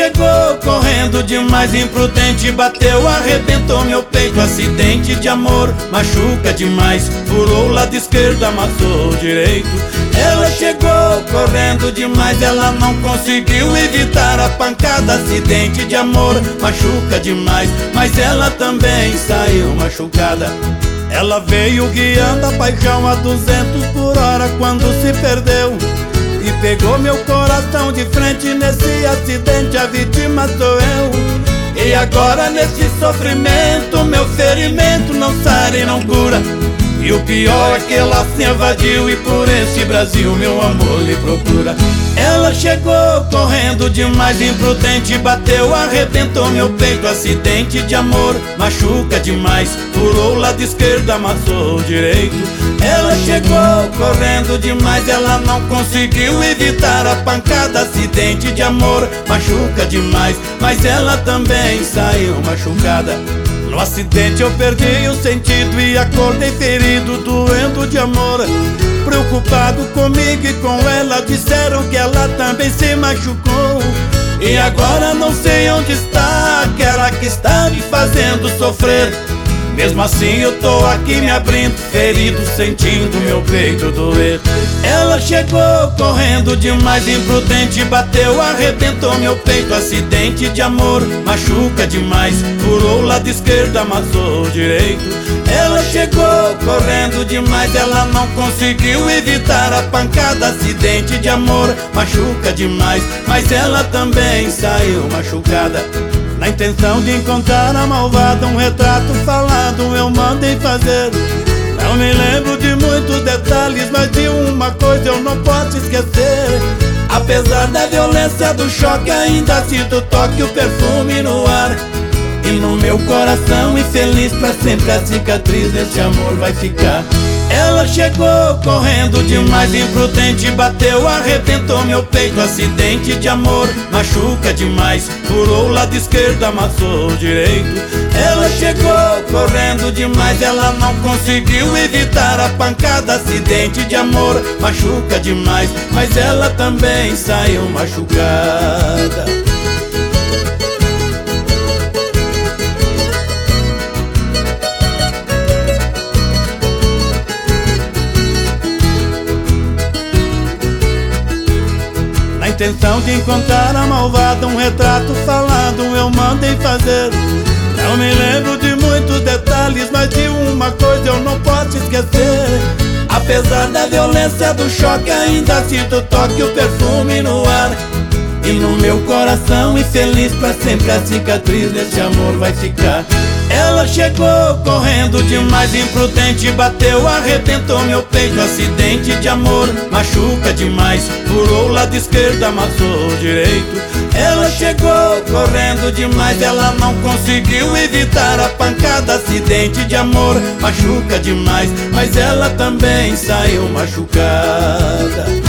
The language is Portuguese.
chegou correndo demais, imprudente, bateu, arrebentou meu peito. Acidente de amor, machuca demais, furou o lado esquerdo, amassou o direito. Ela chegou correndo demais, ela não conseguiu evitar a pancada. Acidente de amor, machuca demais, mas ela também saiu machucada. Ela veio guiando a paixão a 200 por hora quando se perdeu e pegou meu coração de frente. Nesse acidente a vítima sou eu. E agora nesse sofrimento meu ferimento não sara e não cura. E o pior é que ela se evadiu e por esse Brasil meu amor lhe procura. Ela chegou correndo demais, imprudente, bateu, arrebentou meu peito. Acidente de amor, machuca demais, furou o lado esquerdo, amassou o direito. Ela chegou correndo demais, ela não conseguiu evitar a pancada. Acidente de amor, machuca demais, mas ela também saiu machucada. No acidente eu perdi o sentido e acordei ferido, doendo de amor. Preocupado comigo e com ela, disseram que ela também se machucou. E agora não sei onde está aquela que está me fazendo sofrer. Mesmo assim eu tô aqui me abrindo, ferido, sentindo meu peito doer. Ela chegou correndo demais, imprudente, bateu, arrebentou meu peito. Acidente de amor, machuca demais, furou o lado esquerdo, amassou o direito. Ela chegou correndo demais, ela não conseguiu evitar a pancada. Acidente de amor, machuca demais, mas ela também saiu machucada. Na intenção de encontrar a malvada, um retrato falado eu mandei fazer. Não me lembro de muitos detalhes, mas de uma coisa eu não posso esquecer. Apesar da violência do choque, ainda sinto o toque, o perfume no ar. E no meu coração infeliz, pra sempre a cicatriz desse amor vai ficar. Ela chegou correndo demais, imprudente, bateu, arrebentou meu peito. Acidente de amor, machuca demais, furou o lado esquerdo, amassou o direito. Ela chegou correndo demais, ela não conseguiu evitar a pancada. Acidente de amor, machuca demais, mas ela também saiu machucada. Na intenção de encontrar a malvada, um retrato falado eu mandei fazer. Não me lembro de muitos detalhes, mas de uma coisa eu não posso esquecer. Apesar da violência do choque, ainda sinto o toque, o perfume no ar. E no meu coração infeliz, pra sempre a cicatriz desse amor vai ficar. Ela chegou correndo demais, imprudente, bateu, arrebentou meu peito. Acidente de amor, machuca demais, furou o lado esquerdo, amassou o direito. Ela chegou correndo demais, ela não conseguiu evitar a pancada. Acidente de amor, machuca demais, mas ela também saiu machucada.